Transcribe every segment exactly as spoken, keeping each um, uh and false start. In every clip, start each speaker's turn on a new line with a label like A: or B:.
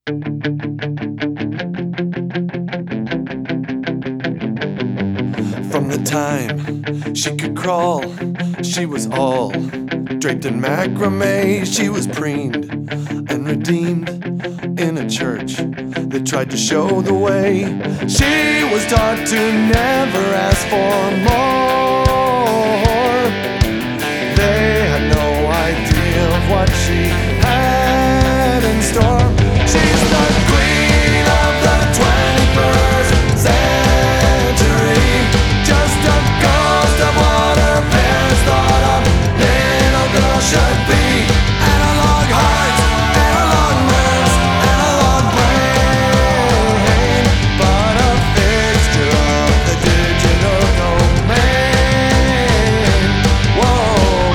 A: From the time she could crawl, she was all draped in macrame. She was preened and redeemed in a church that tried to show the way. She was taught to never ask for more. They had no idea of what she had in store. She's the queen of the twenty-first century, just a ghost of what her parents thought a little girl should be. Analog hearts, analog nerves, analog brain, but a fixture of the digital domain. Whoa.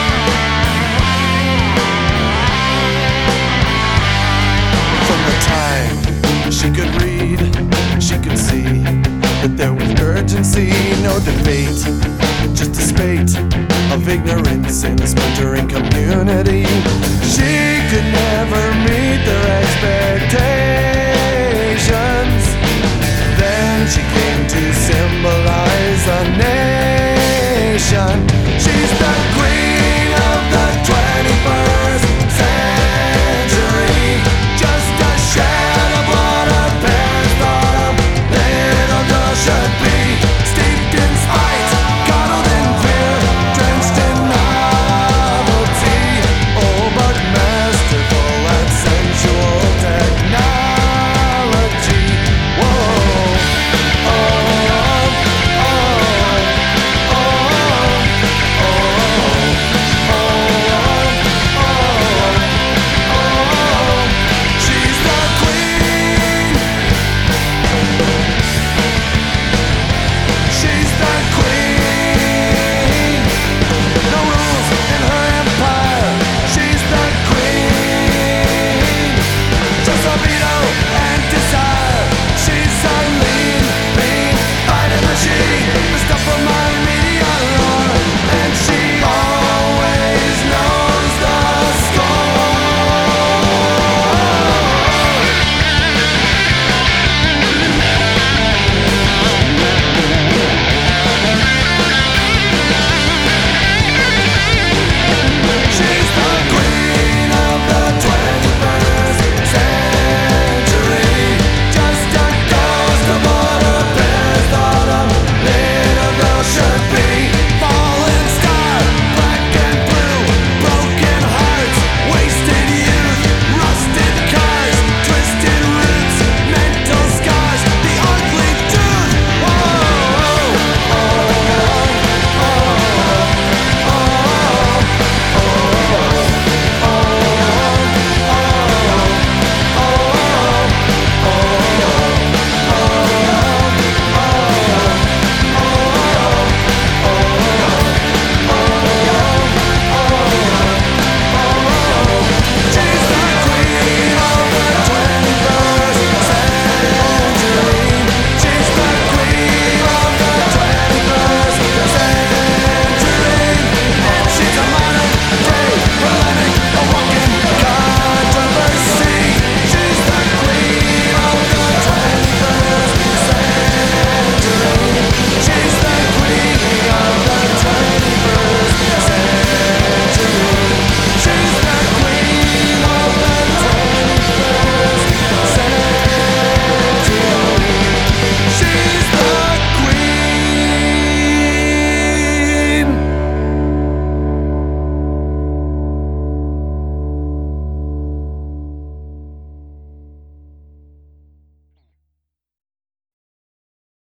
A: From the time she could read, she could see that there was urgency, no debate, just a spate of ignorance in a splintering community. She could never meet